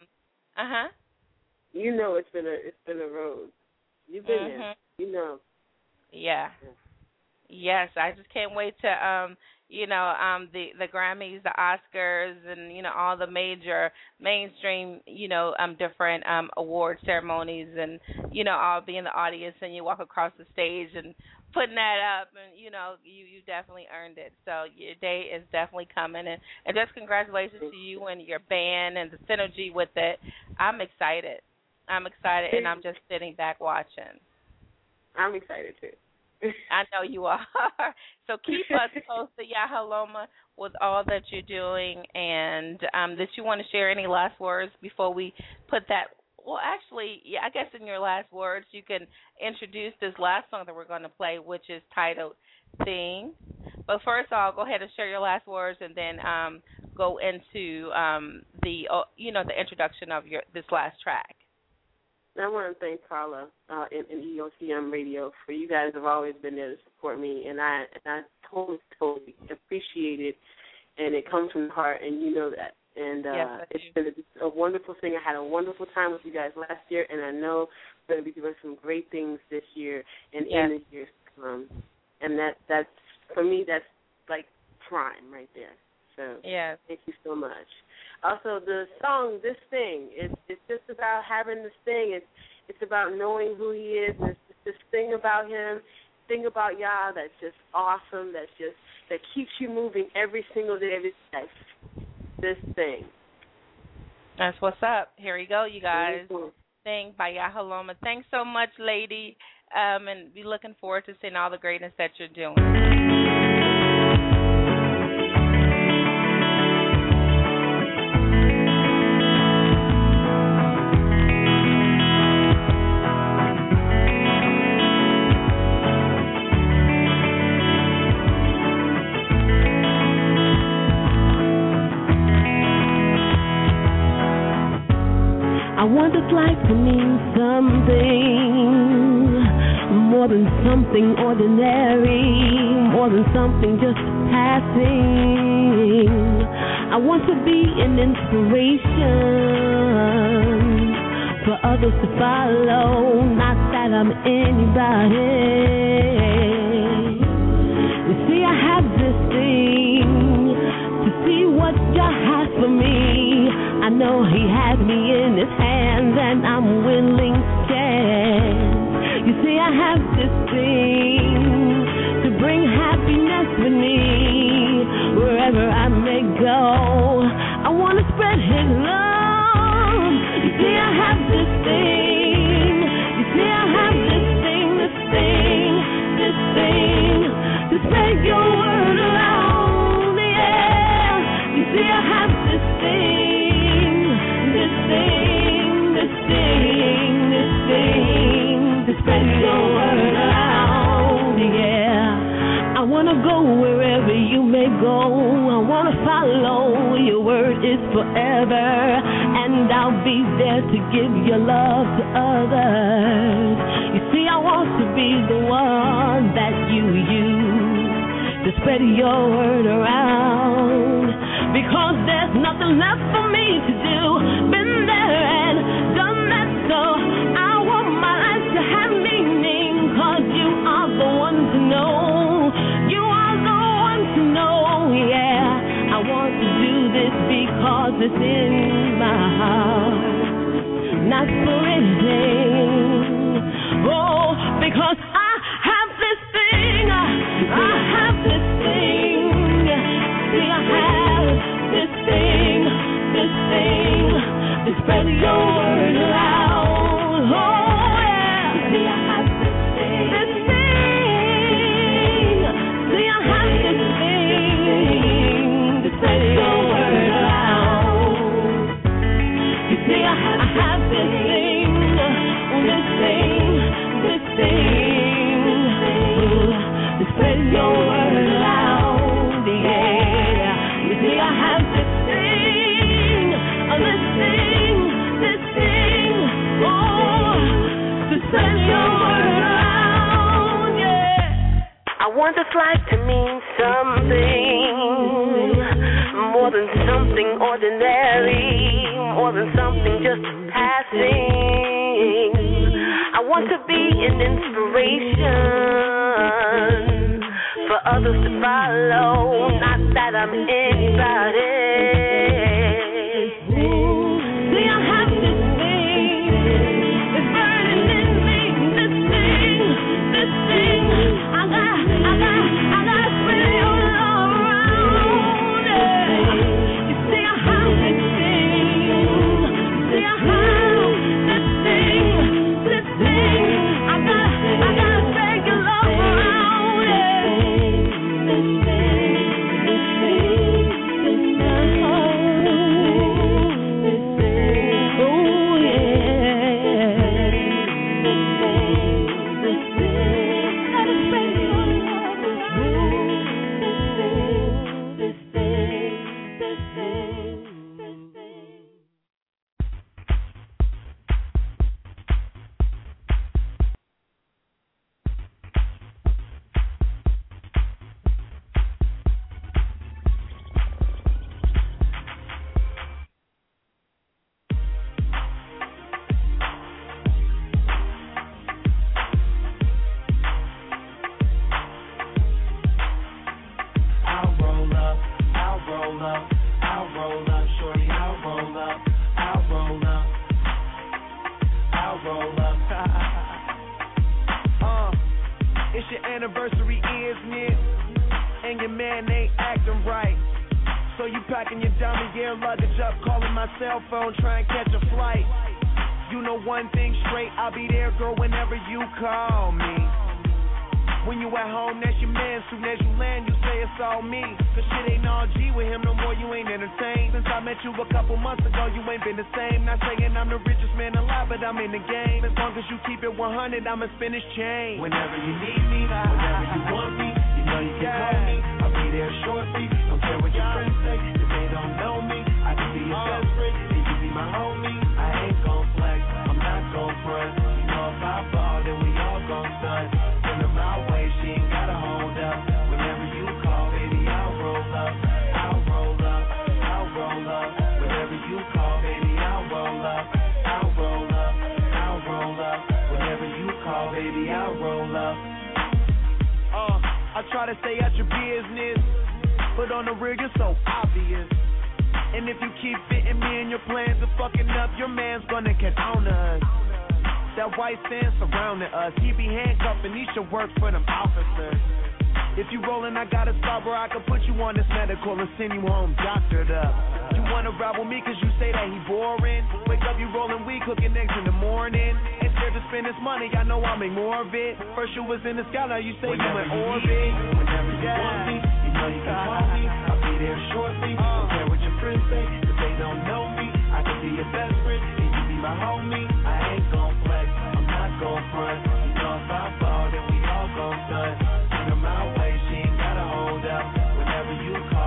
You know, it's been a road. You've been there. You know. Yeah. Yes, I just can't wait to you know, the Grammys, the Oscars, and, you know, all the major mainstream, you know, different award ceremonies, and, you know, I'll be in the audience and you walk across the stage and putting that up, and, you know, you definitely earned it. So your day is definitely coming, and just congratulations to you and your band and the synergy with it. I'm excited, and I'm just sitting back watching. I'm excited too. I know you are. So keep us close to Yahaloma with all that you're doing. And did you want to share any last words before we put that? Well, actually, yeah, I guess in your last words, you can introduce this last song that we're going to play, which is titled Thing. But first, I'll go ahead and share your last words, and then go into the introduction of this last track. I want to thank Carla and EOTM Radio, for you guys have always been there to support me, and I totally appreciate it, and it comes from the heart, and you know that. And it's been a wonderful thing. I had a wonderful time with you guys last year, and I know we're going to be doing some great things this year and in the years to come. And that's for me, that's like prime right there. So thank you so much. Also, the song, This Thing, it's just about having this thing. It's about knowing who he is, and it's just this thing about him, thing about Yah that's just awesome, that keeps you moving every single day of his life. This Thing. That's what's up. Here we go, you guys. Thing by Yahaloma. Thanks so much, lady, and be looking forward to seeing all the greatness that you're doing. I want this life to mean something more than something ordinary, more than something just passing. I want to be an inspiration for others to follow, not that I'm anybody. You see, I have this thing to see what God has for me. I know he has me in his hands, and I'm willing to chance. You see, I have this thing to bring happiness with me wherever I may go. I want to spread his love. You see, I have this thing. You see, I have this thing to spread your word around the air. You see, I have this thing. go. I wanna follow. Your word is forever, and I'll be there to give your love to others. You see, I want to be the one that you use to spread your word around, because there's nothing left for me to do. Been there and done that, so I want my life to have meaning, 'cause you are the one to know. You are the one to know, yeah. I want to do this because it's in my heart, not for anything. Oh, because I have this thing, I have this thing. See, I have this thing, to spread your word around. Oh, yeah. See, I have this thing. See, I have this thing, to spread your word around. You see, I have this thing, to spread your word around. Yeah. You see, I have this thing, oh, to spread your word around. Yeah. I want this life to mean something more than something ordinary, more than something just passing. I want to be an inspiration for others to follow, not that I'm anybody. See, I have this thing, it's burning in me, this thing. I gotta spread your love around. Yeah. You see, I have this thing. See, I have this thing. I gotta spread your love around. Yeah. This thing. Oh yeah. This thing. Gotta spread your love around. This thing. I'll roll up, shorty, I'll roll up, it's your anniversary, isn't it? And your man ain't acting right. So you packing your dummy gear luggage up, calling my cell phone, trying to catch a flight. You know one thing straight, I'll be there, girl, whenever you call me. When you at home, that's your man. Soon as you land, you say it's all me. Cause shit ain't all G with him no more, you ain't entertained. Since I met you a couple months ago, you ain't been the same. Not saying I'm the richest man alive, but I'm in the game. As long as you keep it 100, I'ma spin this chain. Whenever you need me, whenever you want me, you know you can call me. I'll be there shortly. Don't care what your friends say, if they don't know me. I can be your best friend, and you be my homie. I ain't gon' flex, I'm not gon' front. You know if I fall, then we all gon' stunt. Send her my way, she ain't gotta hold up. Whenever you call, baby, I'll roll up. I'll roll up, I'll roll up. Whenever you call, baby, I'll roll up. I'll roll up, I'll roll up. Whenever you call, baby, I'll roll up. I try to stay out your business, but on the real, you're so obvious. And if you keep fitting me in your plans of fucking up, your man's gonna catch on to us. That white sand surrounding us, he be handcuffed and he should work for them officers. If you rollin', I got a spot where I can put you on this medical and send you home doctored up. You wanna ride with me cause you say that he boring. Wake up, you rollin' weed, cooking eggs in the morning. Ain't scared to spend this money, I know I'll make more of it. First you was in the sky, now you say whenever you in orbit. Whenever you want me, you know you can call me. I'll be there shortly, don't care what your friends say, cause they don't know me. I can be your best friend, and you be my homie. I ain't gon' flex, I'm not gon' front. You know if I fall, then we all gon' stunt. Send her my way, she ain't gotta hold up. Whenever you call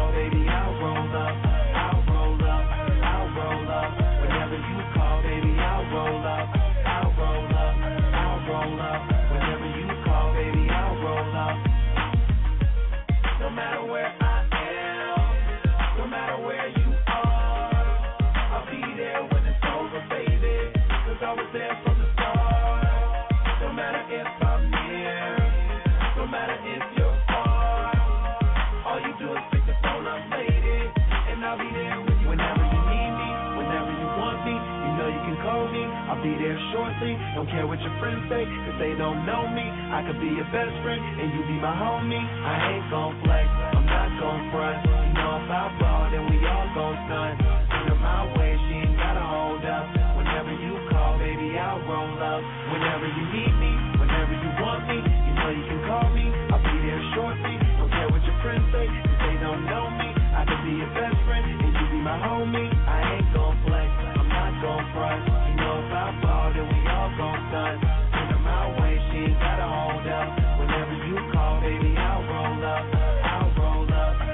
be there shortly. Don't care what your friends say, cause they don't know me. I could be your best friend, and you be my homie. I ain't gon' flex, I'm not gon' front. You know if I ball, then we all gon' stunt. Send her my way, she ain't gotta hold up. Whenever you call, baby, I'll roll up. Whenever you need me, whenever you want me, you know you can call me. I'll be there shortly. Don't care what your friends say, cause they don't know me. I could be your best friend, and you be my homie. I ain't gon' flex, I'm not gon' front. You know if I ball, then we all gon' stunt. Send her my way, she ain't gotta hold up. Whenever you call, baby, I'll roll up. I'll roll up.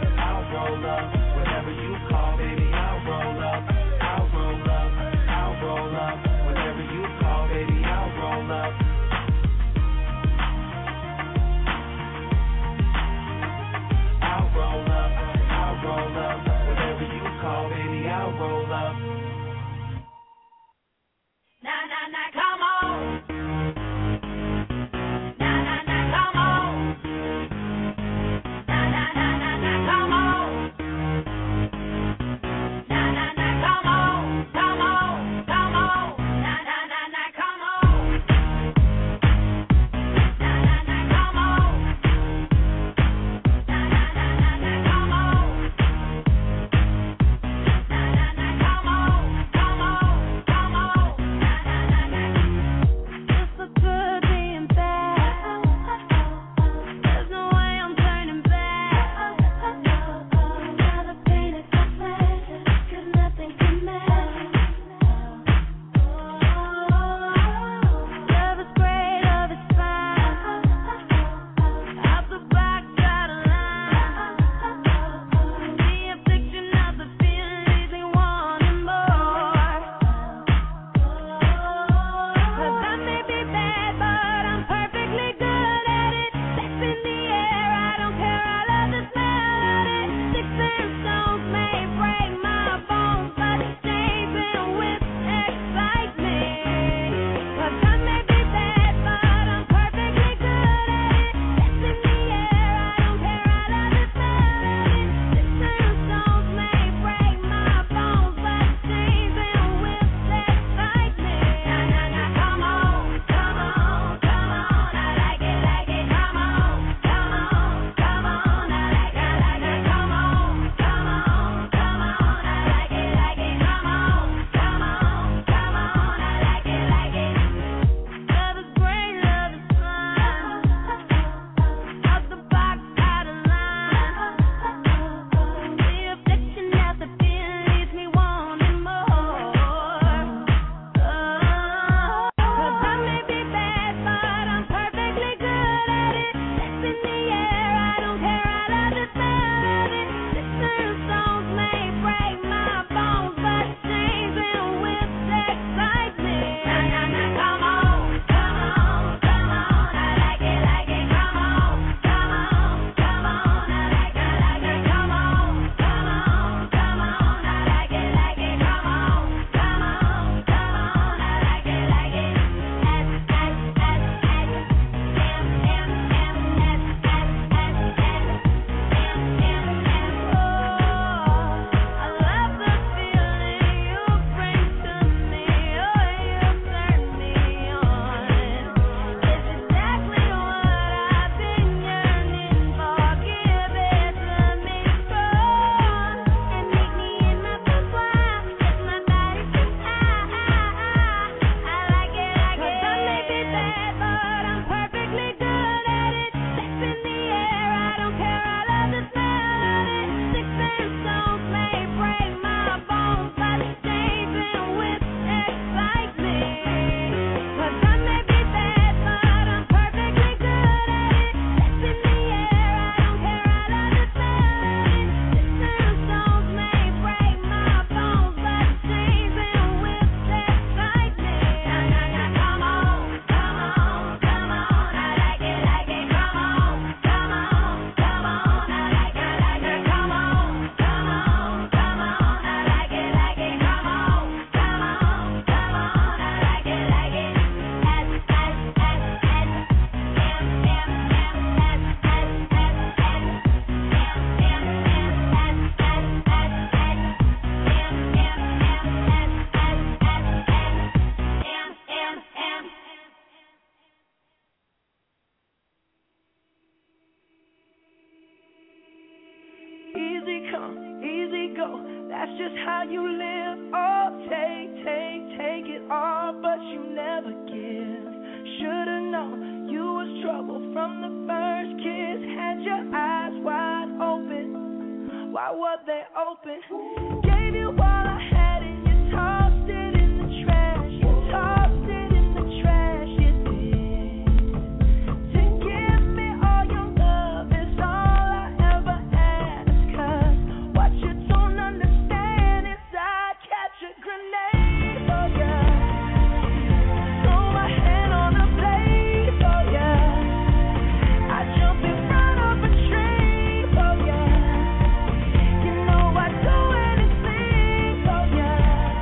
go. That's just how you live. Oh, take it all, but you never give. Should've known you was trouble from the first kiss. Had your eyes wide open. Why were they open? Gave you all I had and you tossed it in the trash. You tossed it in the trash, you did. To give me all your love is all I ever ask. 'Cause what you don't understand is I'd catch a grenade for ya. Throw my hand on a blade for ya. I jump in front of a train for ya. You know I'd do anything for ya.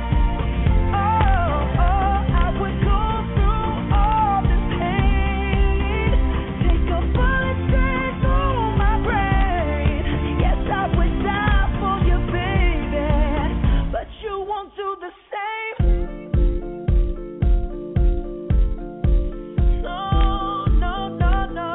Oh, I would go through all this pain. Take a bullet straight through my brain. Yes, I would die for you, baby, but you won't do the same. No.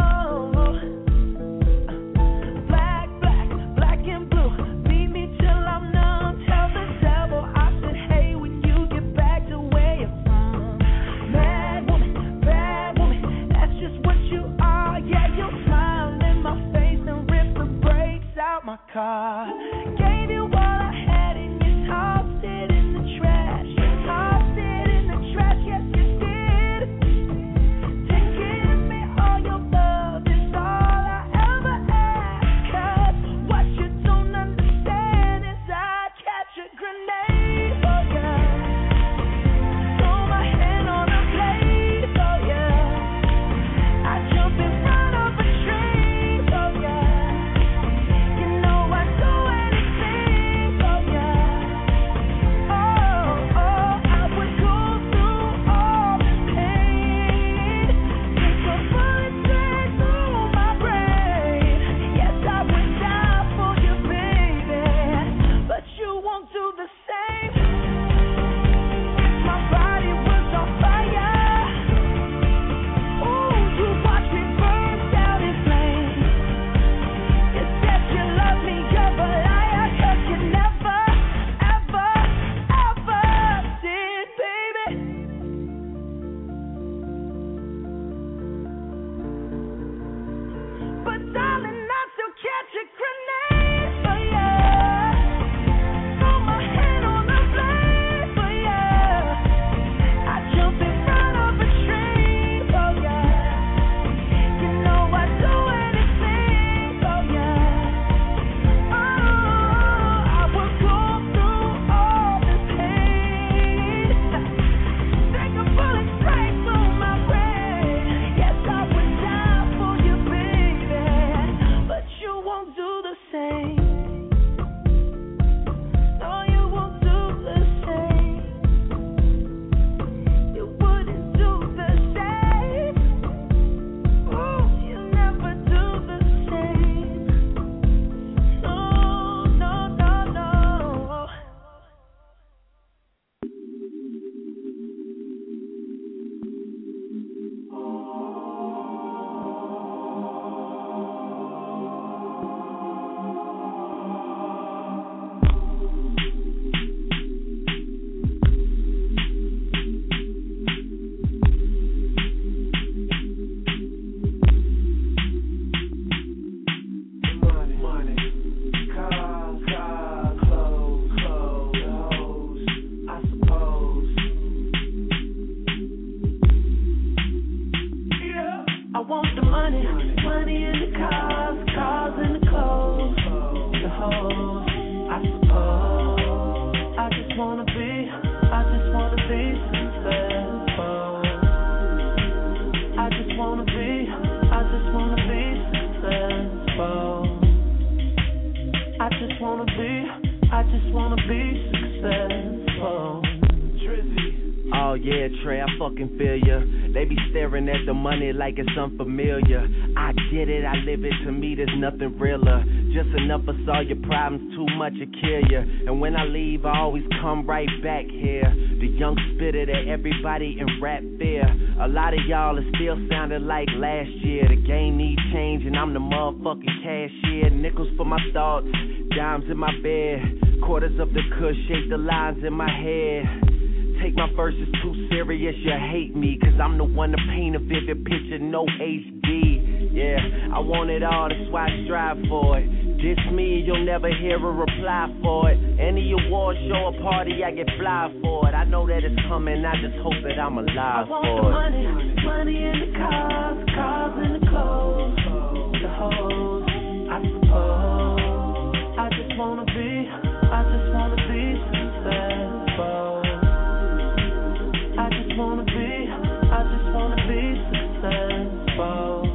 Black and blue. Beat me till I'm numb. Tell the devil I said, hey, when you get back to where you're from. Mad woman, bad woman, that's just what you are. Yeah, you smile in my face and rip the brakes out my car. Gave you all I had and you tossed it in the trash. You tossed it in the trash, yes you did. To give me all your love is all I ever ask. 'Cause what you don't understand is I'd catch a grenade for ya. Throw my hand on a blade for ya. I jump in front of a train for ya. You know I'd do anything for ya. Oh, I would go through all this pain. Take a bullet straight through my brain. Yes, I would die for you, baby, but you won't do the same. My body was on fire. Ooh, you watch me burn down in flames. You said you love me, you're a liar, 'cause you never, ever did, baby. But darling, I still catch a grenade for ya. Throw my hand on the blade for ya. I jump in front of a train for ya. You know I'd do anything for ya. Oh, I would go through all this pain. Take a bullet straight through my brain. Yes, I would die for you, baby, but you won't do the same. No, you won't do the same. You wouldn't do the same. Ooh, you never do the same. No. Money, cars, clothes, hoes, I suppose. Yeah, I want the money in the cars in the clothes, the hoes, I suppose. I just wanna be successful. I just wanna be successful. I just wanna be successful. Drizzy. Oh yeah, Trey, I fucking feel ya. They be staring at the money like it's unfamiliar. I get it, I live it, to me there's nothing realer. Just enough of all your problems, too much to kill ya. And when I leave, I always come right back here. The young spitter that everybody in rap fear. A lot of y'all are still sounding like last year. The game needs change and I'm the motherfucking cashier. Nickels for my thoughts, dimes in my bed. Quarters of the kush shape the lines in my head. Take my verses too serious, you hate me, cause I'm the one to paint a vivid picture, no HD. Yeah, I want it all, that's why I strive for it. Diss me, you'll never hear a reply for it. Any award show or party, I get fly for it. I know that it's coming, I just hope that I'm alive for it. I want the money in the cars, cars in the clothes, the hoes, I suppose. I just wanna be successful. I just wanna be successful.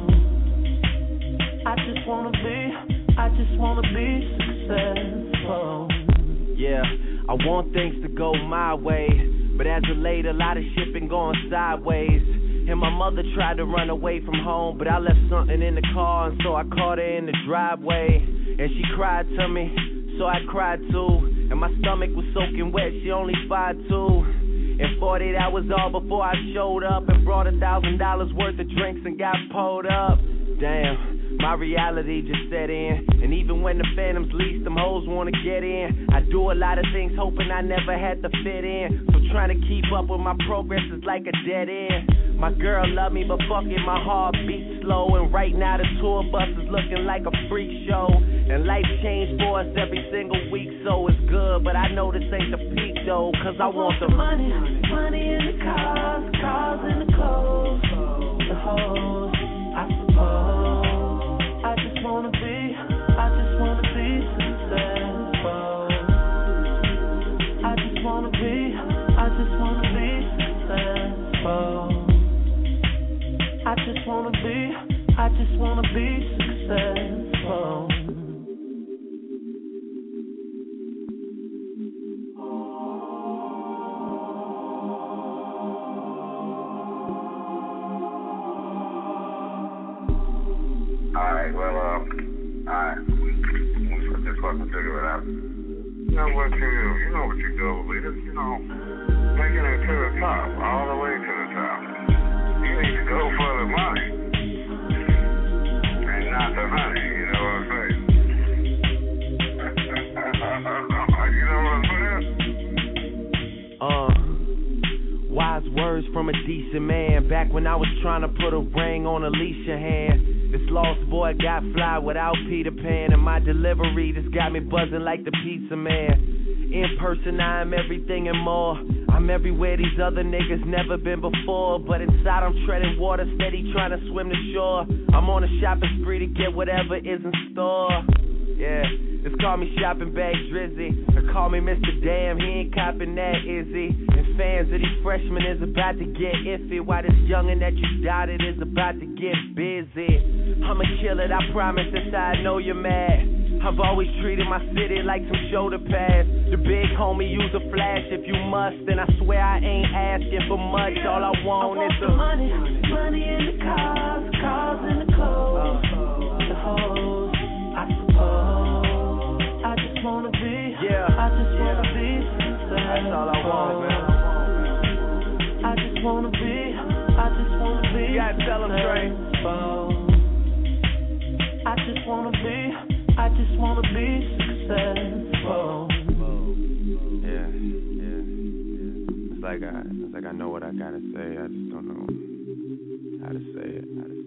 I just wanna be successful. Yeah, I want things to go my way, but as of late, a lot of shit been going sideways. And my mother tried to run away from home, but I left something in the car, and so I caught her in the driveway. And she cried to me, so I cried too. And my stomach was soaking wet, she only 5'2". In 48 hours all before I showed up and brought $1,000 worth of drinks and got pulled up. Damn. My reality just set in, and even when the phantoms lease, them hoes wanna get in. I do a lot of things hoping I never had to fit in, so trying to keep up with my progress is like a dead end. My girl love me, but fuck it, my heart beats slow, and right now the tour bus is looking like a freak show. And life changed for us every single week, so it's good, but I know this ain't the peak though, cause I want the money in the cars, cars in the clothes, the hoes, I suppose. I just wanna be successful. I just wanna be successful. I just wanna be successful. Alright, well, let's just fucking figure it out. You know what you do, leaders, making it to the top, all the way to the top. You need to go for the money, and not the honey, you know what I'm saying? You know what I'm saying? Wise words from a decent man, back when I was trying to put a ring on Alicia's hand. This lost boy got fly without Peter Pan, and my delivery just got me buzzing like the pizza man. In person I am everything and more. I'm everywhere these other niggas never been before, but inside I'm treading water, steady trying to swim the shore. I'm on a shopping spree to get whatever is in store. Yeah, just call me shopping bag Drizzy, or call me Mr. Damn, he ain't copping that, is he? And fans of these freshmen is about to get iffy, while this youngin' that you doubted is about to get busy. I'ma kill it, I promise, that's how I know you're mad. I've always treated my city like some shoulder pads. The big homie use a flash if you must, and I swear I ain't asking for much. All I want is the money in the cars, cars in the clothes, the hoes, I suppose. I just wanna be successful. That's all I want, man. I just wanna be you gotta tell them straight. I just wanna be successful. Yeah. It's like I know what I gotta say. I just don't know how to say it.